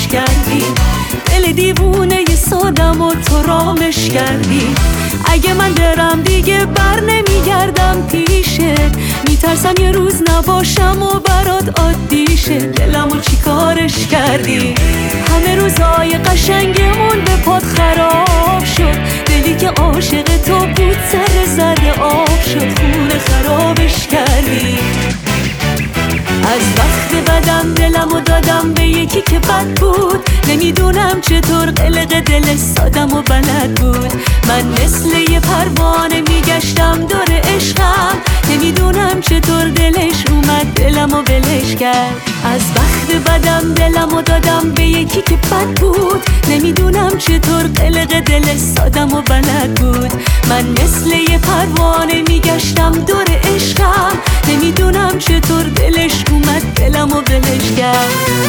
خرابش کردی، دل دیوونه ی سادم و تو رامش کردی. اگه من برم دیگه بر نمیگردم پیشت، میترسم یه روز نباشم و برات عادی شه. دلمو چی کارش کردی؟ همه روزای قشنگمون به پات خراب شد، دلی که عاشق تو بود سر زده آب شد، خونه خرابش کردی. از وقت بدم دلمو دادم به یکی که بد بود، نمیدونم چطور قلق دل سادم و بلد بود. من مثل یه پروانه میگشتم دور عشقم، نمیدونم چطور دلش اومد دلمو ولش کرد. از وقت بدم دلمو دادم به یکی که بد بود، نمیدونم چطور قلق دل سادم و بلد بود. من مثل یه پروانه میگشتم دور عشقم، نمیدونم چطور دلش اومد دلمو ولش کرد.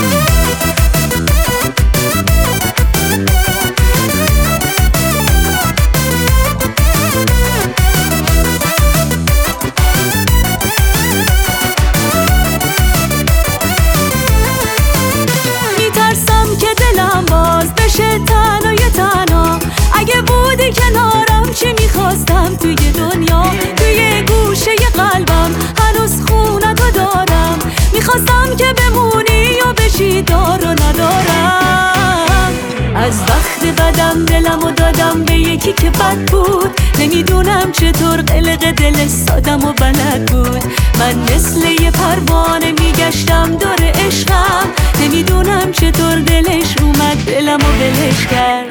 اگه بودی کنارم چی میخواستم توی دنیا، توی گوشه قلبم هنوز خونتو دارم، میخواستم که بمونی و بشی دار و ندارم. از وقت بدم دلمو دادم به یکی که بد بود، نمیدونم چطور قلق دل سادم و بلد بود. من مثل یه پروانه میگشتم دور عشقم، نمیدونم چطور دلش اومد دلمو ولش کرد.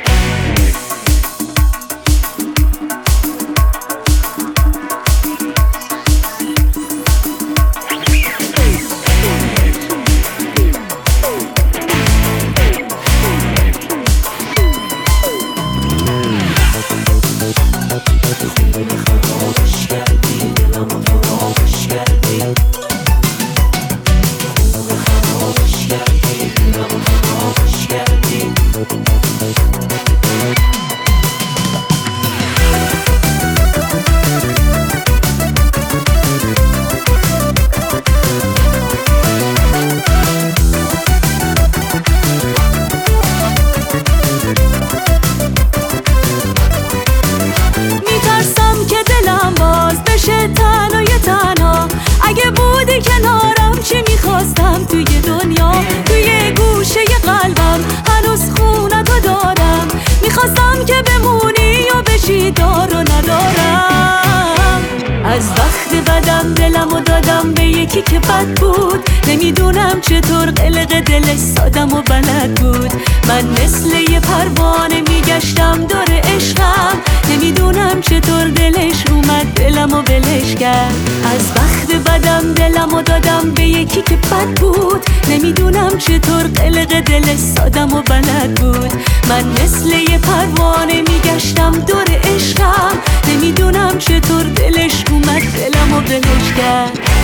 اگه بودی کنارم چی میخواستم توی دنیا، توی گوشه قلبم هنوز خونتو دارم، میخواستم که بمونی و بشی دار و ندارم. از وقت بدم دلمو دادم به یکی که بد بود، نمیدونم چطور قلق دل سادم و بلد بود. من مثل یه پروانه میگشتم دور عشقم، نمیدونم چطور دلش اومد دلمو ولش کرد. از وقت بدم دلمو دادم به یکی که بد بود، نمیدونم چطور قلق دل سادم و بلد بود. من مثل یه پروانه میگشتم دور عشقم، نمیدونم چطور دلش اومد دلمو ولش کرد.